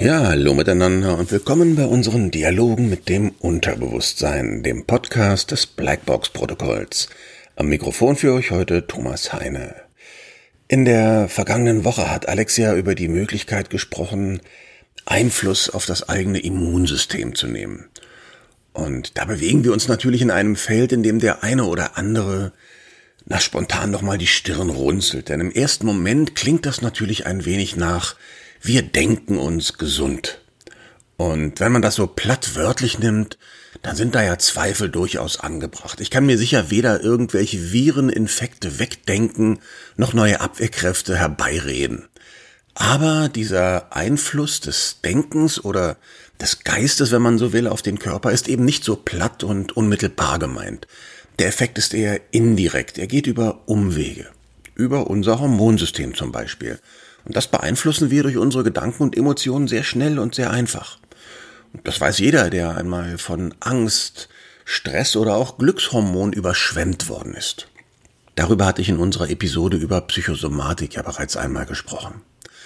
Ja, hallo miteinander und willkommen bei unseren Dialogen mit dem Unterbewusstsein, dem Podcast des Blackbox-Protokolls. Am Mikrofon für euch heute Thomas Heine. In der vergangenen Woche hat Alexia über die Möglichkeit gesprochen, Einfluss auf das eigene Immunsystem zu nehmen. Und da bewegen wir uns natürlich in einem Feld, in dem der eine oder andere spontan nochmal die Stirn runzelt. Denn im ersten Moment klingt das natürlich ein wenig nach: Wir denken uns gesund. Und wenn man das so plattwörtlich nimmt, dann sind da ja Zweifel durchaus angebracht. Ich kann mir sicher weder irgendwelche Vireninfekte wegdenken, noch neue Abwehrkräfte herbeireden. Aber dieser Einfluss des Denkens oder des Geistes, wenn man so will, auf den Körper ist eben nicht so platt und unmittelbar gemeint. Der Effekt ist eher indirekt. Er geht über Umwege. Über unser Hormonsystem zum Beispiel. Und das beeinflussen wir durch unsere Gedanken und Emotionen sehr schnell und sehr einfach. Und das weiß jeder, der einmal von Angst, Stress oder auch Glückshormon überschwemmt worden ist. Darüber hatte ich in unserer Episode über Psychosomatik ja bereits einmal gesprochen.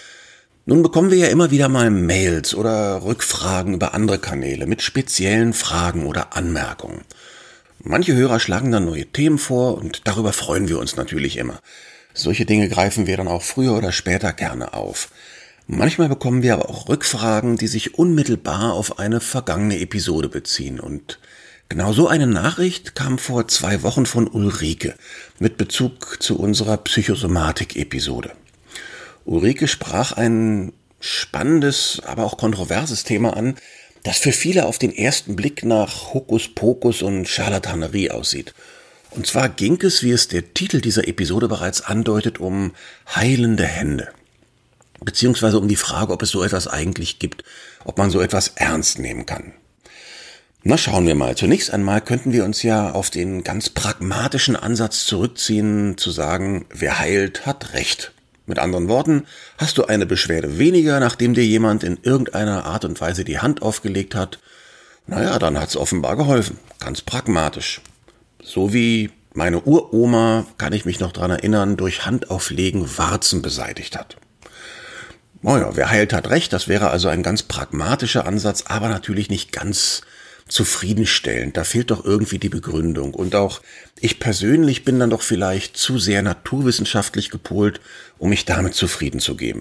Nun bekommen wir ja immer wieder mal Mails oder Rückfragen über andere Kanäle mit speziellen Fragen oder Anmerkungen. Manche Hörer schlagen dann neue Themen vor und darüber freuen wir uns natürlich immer. Solche Dinge greifen wir dann auch früher oder später gerne auf. Manchmal bekommen wir aber auch Rückfragen, die sich unmittelbar auf eine vergangene Episode beziehen. Und genau so eine Nachricht kam vor 2 Wochen von Ulrike mit Bezug zu unserer Psychosomatik-Episode. Ulrike sprach ein spannendes, aber auch kontroverses Thema an, das für viele auf den ersten Blick nach Hokuspokus und Scharlatanerie aussieht. Und zwar ging es, wie es der Titel dieser Episode bereits andeutet, um heilende Hände. Beziehungsweise um die Frage, ob es so etwas eigentlich gibt, ob man so etwas ernst nehmen kann. Na, schauen wir mal. Zunächst einmal könnten wir uns ja auf den ganz pragmatischen Ansatz zurückziehen, zu sagen, wer heilt, hat Recht. Mit anderen Worten, hast du eine Beschwerde weniger, nachdem dir jemand in irgendeiner Art und Weise die Hand aufgelegt hat, naja, dann hat's offenbar geholfen. Ganz pragmatisch. So wie meine Uroma, kann ich mich noch dran erinnern, durch Handauflegen Warzen beseitigt hat. Naja, wer heilt, hat Recht. Das wäre also ein ganz pragmatischer Ansatz, aber natürlich nicht ganz zufriedenstellend. Da fehlt doch irgendwie die Begründung. Und auch ich persönlich bin dann doch vielleicht zu sehr naturwissenschaftlich gepolt, um mich damit zufrieden zu geben.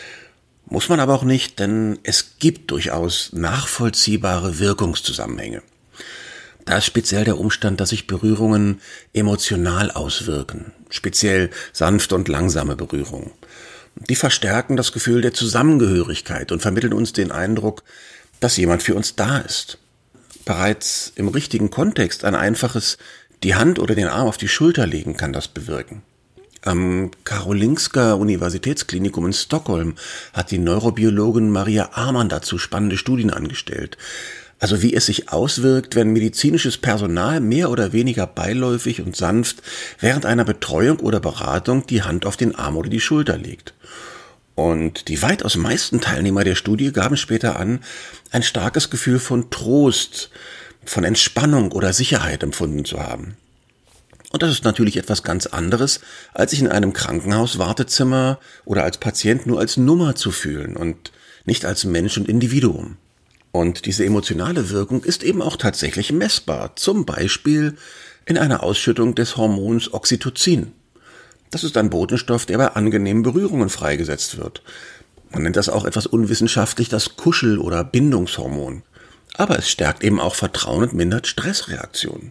Muss man aber auch nicht, denn es gibt durchaus nachvollziehbare Wirkungszusammenhänge. Da ist speziell der Umstand, dass sich Berührungen emotional auswirken, speziell sanfte und langsame Berührungen. Die verstärken das Gefühl der Zusammengehörigkeit und vermitteln uns den Eindruck, dass jemand für uns da ist. Bereits im richtigen Kontext ein einfaches die Hand oder den Arm auf die Schulter legen kann das bewirken. Am Karolinska Universitätsklinikum in Stockholm hat die Neurobiologin Maria Amann dazu spannende Studien angestellt. Also wie es sich auswirkt, wenn medizinisches Personal mehr oder weniger beiläufig und sanft während einer Betreuung oder Beratung die Hand auf den Arm oder die Schulter legt. Und die weitaus meisten Teilnehmer der Studie gaben später an, ein starkes Gefühl von Trost, von Entspannung oder Sicherheit empfunden zu haben. Und das ist natürlich etwas ganz anderes, als sich in einem Krankenhauswartezimmer oder als Patient nur als Nummer zu fühlen und nicht als Mensch und Individuum. Und diese emotionale Wirkung ist eben auch tatsächlich messbar, zum Beispiel in einer Ausschüttung des Hormons Oxytocin. Das ist ein Botenstoff, der bei angenehmen Berührungen freigesetzt wird. Man nennt das auch etwas unwissenschaftlich das Kuschel- oder Bindungshormon. Aber es stärkt eben auch Vertrauen und mindert Stressreaktionen.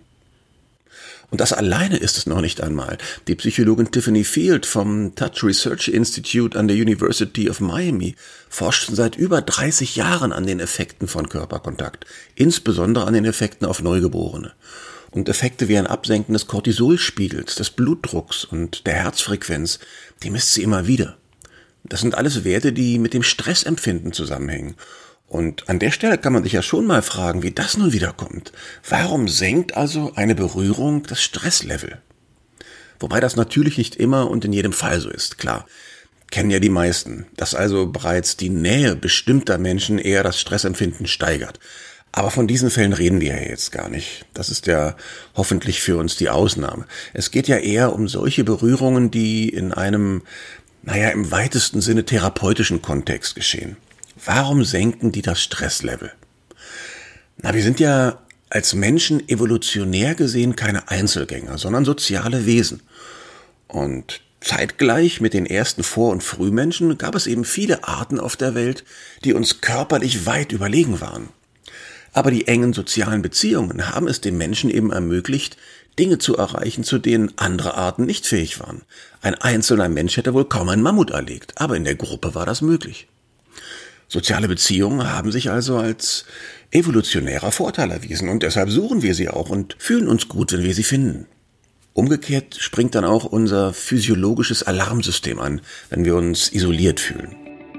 Und das alleine ist es noch nicht einmal. Die Psychologin Tiffany Field vom Touch Research Institute an der University of Miami forscht schon seit über 30 Jahren an den Effekten von Körperkontakt, insbesondere an den Effekten auf Neugeborene. Und Effekte wie ein Absenken des Cortisolspiegels, des Blutdrucks und der Herzfrequenz, die misst sie immer wieder. Das sind alles Werte, die mit dem Stressempfinden zusammenhängen. Und an der Stelle kann man sich ja schon mal fragen, wie das nun wieder kommt. Warum senkt also eine Berührung das Stresslevel? Wobei das natürlich nicht immer und in jedem Fall so ist, klar. Kennen ja die meisten, dass also bereits die Nähe bestimmter Menschen eher das Stressempfinden steigert. Aber von diesen Fällen reden wir ja jetzt gar nicht. Das ist ja hoffentlich für uns die Ausnahme. Es geht ja eher um solche Berührungen, die in einem, im weitesten Sinne therapeutischen Kontext geschehen. Warum senken die das Stresslevel? Na, wir sind ja als Menschen evolutionär gesehen keine Einzelgänger, sondern soziale Wesen. Und zeitgleich mit den ersten Vor- und Frühmenschen gab es eben viele Arten auf der Welt, die uns körperlich weit überlegen waren. Aber die engen sozialen Beziehungen haben es den Menschen eben ermöglicht, Dinge zu erreichen, zu denen andere Arten nicht fähig waren. Ein einzelner Mensch hätte wohl kaum einen Mammut erlegt, aber in der Gruppe war das möglich. Soziale Beziehungen haben sich also als evolutionärer Vorteil erwiesen und deshalb suchen wir sie auch und fühlen uns gut, wenn wir sie finden. Umgekehrt springt dann auch unser physiologisches Alarmsystem an, wenn wir uns isoliert fühlen.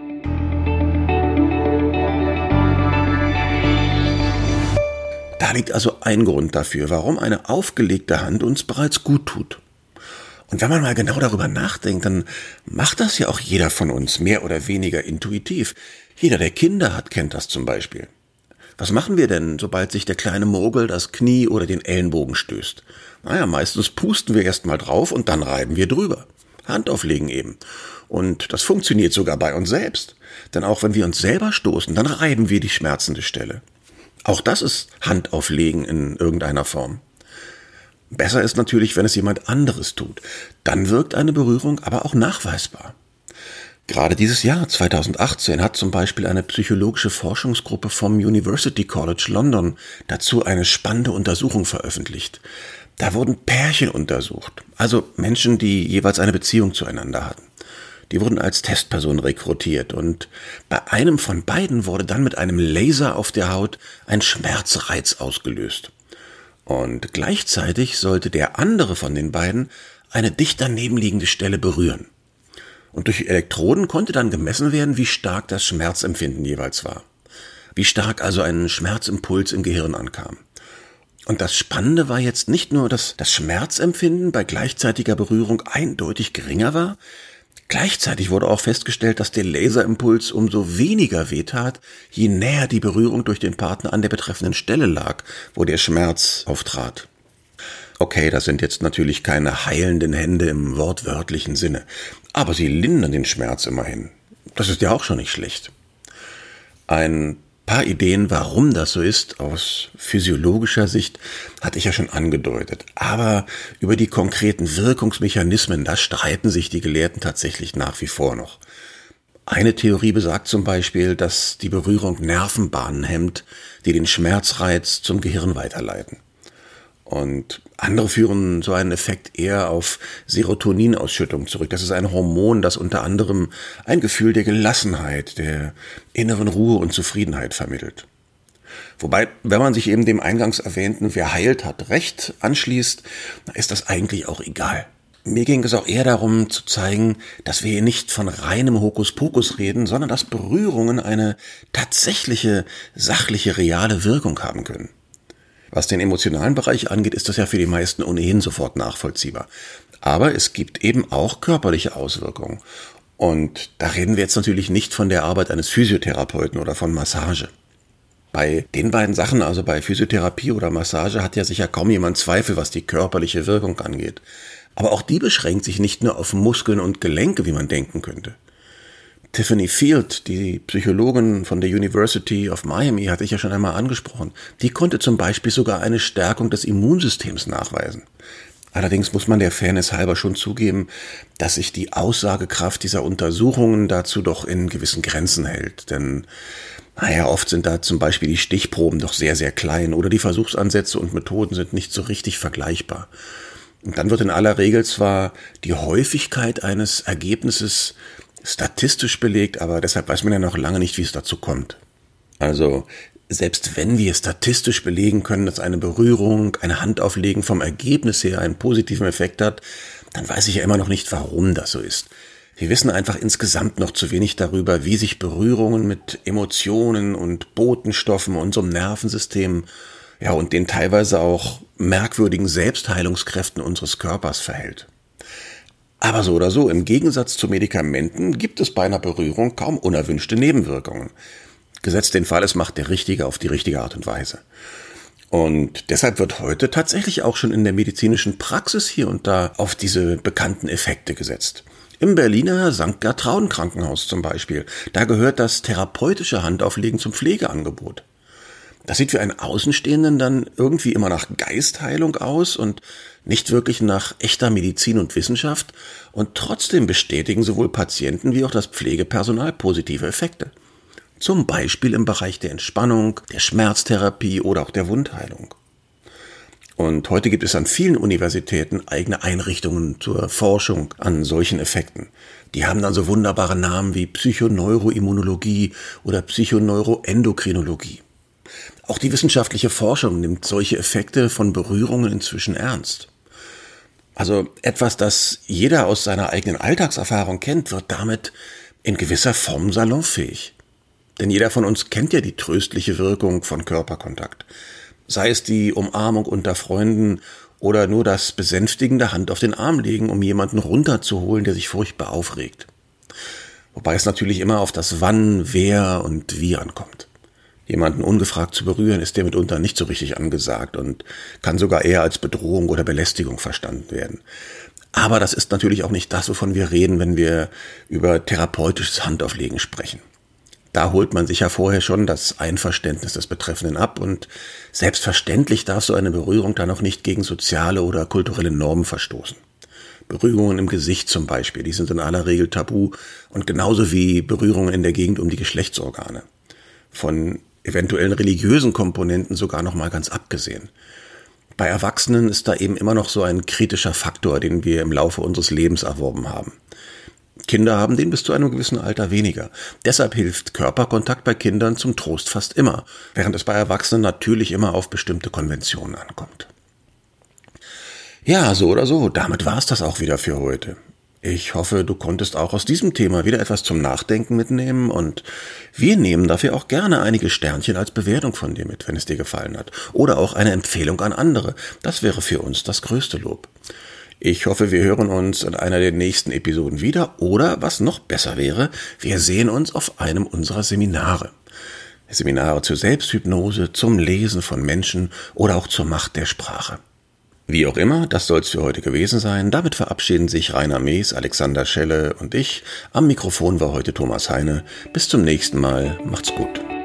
Da liegt also ein Grund dafür, warum eine aufgelegte Hand uns bereits gut tut. Und wenn man mal genau darüber nachdenkt, dann macht das ja auch jeder von uns, mehr oder weniger intuitiv. Jeder, der Kinder hat, kennt das zum Beispiel. Was machen wir denn, sobald sich der kleine Mogel das Knie oder den Ellenbogen stößt? Naja, meistens pusten wir erst mal drauf und dann reiben wir drüber. Hand auflegen eben. Und das funktioniert sogar bei uns selbst. Denn auch wenn wir uns selber stoßen, dann reiben wir die schmerzende Stelle. Auch das ist Handauflegen in irgendeiner Form. Besser ist natürlich, wenn es jemand anderes tut. Dann wirkt eine Berührung aber auch nachweisbar. Gerade dieses Jahr, 2018, hat zum Beispiel eine psychologische Forschungsgruppe vom University College London dazu eine spannende Untersuchung veröffentlicht. Da wurden Pärchen untersucht, also Menschen, die jeweils eine Beziehung zueinander hatten. Die wurden als Testpersonen rekrutiert und bei einem von beiden wurde dann mit einem Laser auf der Haut ein Schmerzreiz ausgelöst. Und gleichzeitig sollte der andere von den beiden eine dicht daneben liegende Stelle berühren. Und durch Elektroden konnte dann gemessen werden, wie stark das Schmerzempfinden jeweils war. Wie stark also ein Schmerzimpuls im Gehirn ankam. Und das Spannende war jetzt nicht nur, dass das Schmerzempfinden bei gleichzeitiger Berührung eindeutig geringer war, gleichzeitig wurde auch festgestellt, dass der Laserimpuls umso weniger wehtat, je näher die Berührung durch den Partner an der betreffenden Stelle lag, wo der Schmerz auftrat. Okay, das sind jetzt natürlich keine heilenden Hände im wortwörtlichen Sinne, aber sie lindern den Schmerz immerhin. Das ist ja auch schon nicht schlecht. Ein paar Ideen, warum das so ist, aus physiologischer Sicht, hatte ich ja schon angedeutet. Aber über die konkreten Wirkungsmechanismen, da streiten sich die Gelehrten tatsächlich nach wie vor noch. Eine Theorie besagt zum Beispiel, dass die Berührung Nervenbahnen hemmt, die den Schmerzreiz zum Gehirn weiterleiten. Und andere führen so einen Effekt eher auf Serotoninausschüttung zurück. Das ist ein Hormon, das unter anderem ein Gefühl der Gelassenheit, der inneren Ruhe und Zufriedenheit vermittelt. Wobei, wenn man sich eben dem eingangs erwähnten, wer heilt, hat Recht, anschließt, ist das eigentlich auch egal. Mir ging es auch eher darum zu zeigen, dass wir hier nicht von reinem Hokuspokus reden, sondern dass Berührungen eine tatsächliche, sachliche, reale Wirkung haben können. Was den emotionalen Bereich angeht, ist das ja für die meisten ohnehin sofort nachvollziehbar. Aber es gibt eben auch körperliche Auswirkungen. Und da reden wir jetzt natürlich nicht von der Arbeit eines Physiotherapeuten oder von Massage. Bei den beiden Sachen, also bei Physiotherapie oder Massage, hat ja sicher kaum jemand Zweifel, was die körperliche Wirkung angeht. Aber auch die beschränkt sich nicht nur auf Muskeln und Gelenke, wie man denken könnte. Tiffany Field, die Psychologin von der University of Miami, hatte ich ja schon einmal angesprochen. Die konnte zum Beispiel sogar eine Stärkung des Immunsystems nachweisen. Allerdings muss man der Fairness halber schon zugeben, dass sich die Aussagekraft dieser Untersuchungen dazu doch in gewissen Grenzen hält. Denn, oft sind da zum Beispiel die Stichproben doch sehr, sehr klein oder die Versuchsansätze und Methoden sind nicht so richtig vergleichbar. Und dann wird in aller Regel zwar die Häufigkeit eines Ergebnisses statistisch belegt, aber deshalb weiß man ja noch lange nicht, wie es dazu kommt. Also, selbst wenn wir statistisch belegen können, dass eine Berührung, eine Handauflegen vom Ergebnis her einen positiven Effekt hat, dann weiß ich ja immer noch nicht, warum das so ist. Wir wissen einfach insgesamt noch zu wenig darüber, wie sich Berührungen mit Emotionen und Botenstoffen, unserem Nervensystem, und den teilweise auch merkwürdigen Selbstheilungskräften unseres Körpers verhält. Aber so oder so, im Gegensatz zu Medikamenten gibt es bei einer Berührung kaum unerwünschte Nebenwirkungen. Gesetzt den Fall, es macht der Richtige auf die richtige Art und Weise. Und deshalb wird heute tatsächlich auch schon in der medizinischen Praxis hier und da auf diese bekannten Effekte gesetzt. Im Berliner St. Gertrauden Krankenhaus zum Beispiel, da gehört das therapeutische Handauflegen zum Pflegeangebot. Das sieht für einen Außenstehenden dann irgendwie immer nach Geistheilung aus und nicht wirklich nach echter Medizin und Wissenschaft, und trotzdem bestätigen sowohl Patienten wie auch das Pflegepersonal positive Effekte. Zum Beispiel im Bereich der Entspannung, der Schmerztherapie oder auch der Wundheilung. Und heute gibt es an vielen Universitäten eigene Einrichtungen zur Forschung an solchen Effekten. Die haben dann so wunderbare Namen wie Psychoneuroimmunologie oder Psychoneuroendokrinologie. Auch die wissenschaftliche Forschung nimmt solche Effekte von Berührungen inzwischen ernst. Also etwas, das jeder aus seiner eigenen Alltagserfahrung kennt, wird damit in gewisser Form salonfähig. Denn jeder von uns kennt ja die tröstliche Wirkung von Körperkontakt. Sei es die Umarmung unter Freunden oder nur das besänftigende Hand auf den Arm legen, um jemanden runterzuholen, der sich furchtbar aufregt. Wobei es natürlich immer auf das Wann, Wer und Wie ankommt. Jemanden ungefragt zu berühren, ist dir mitunter nicht so richtig angesagt und kann sogar eher als Bedrohung oder Belästigung verstanden werden. Aber das ist natürlich auch nicht das, wovon wir reden, wenn wir über therapeutisches Handauflegen sprechen. Da holt man sich ja vorher schon das Einverständnis des Betreffenden ab, und selbstverständlich darf so eine Berührung dann auch nicht gegen soziale oder kulturelle Normen verstoßen. Berührungen im Gesicht zum Beispiel, die sind in aller Regel tabu, und genauso wie Berührungen in der Gegend um die Geschlechtsorgane. Von eventuellen religiösen Komponenten sogar noch mal ganz abgesehen. Bei Erwachsenen ist da eben immer noch so ein kritischer Faktor, den wir im Laufe unseres Lebens erworben haben. Kinder haben den bis zu einem gewissen Alter weniger. Deshalb hilft Körperkontakt bei Kindern zum Trost fast immer, während es bei Erwachsenen natürlich immer auf bestimmte Konventionen ankommt. Ja, so oder so, damit war's das auch wieder für heute. Ich hoffe, du konntest auch aus diesem Thema wieder etwas zum Nachdenken mitnehmen, und wir nehmen dafür auch gerne einige Sternchen als Bewertung von dir mit, wenn es dir gefallen hat. Oder auch eine Empfehlung an andere. Das wäre für uns das größte Lob. Ich hoffe, wir hören uns in einer der nächsten Episoden wieder, oder, was noch besser wäre, wir sehen uns auf einem unserer Seminare. Seminare zur Selbsthypnose, zum Lesen von Menschen oder auch zur Macht der Sprache. Wie auch immer, das soll's für heute gewesen sein. Damit verabschieden sich Rainer Mees, Alexander Schelle und ich. Am Mikrofon war heute Thomas Heine. Bis zum nächsten Mal. Macht's gut.